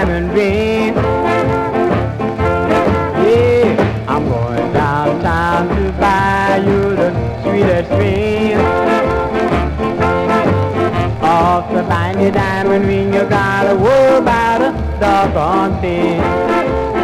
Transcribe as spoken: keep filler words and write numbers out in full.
diamond ring. Yeah, I'm going downtown to buy you the sweetest ring. Off to find your diamond ring, you gotta worry about a doggone thing.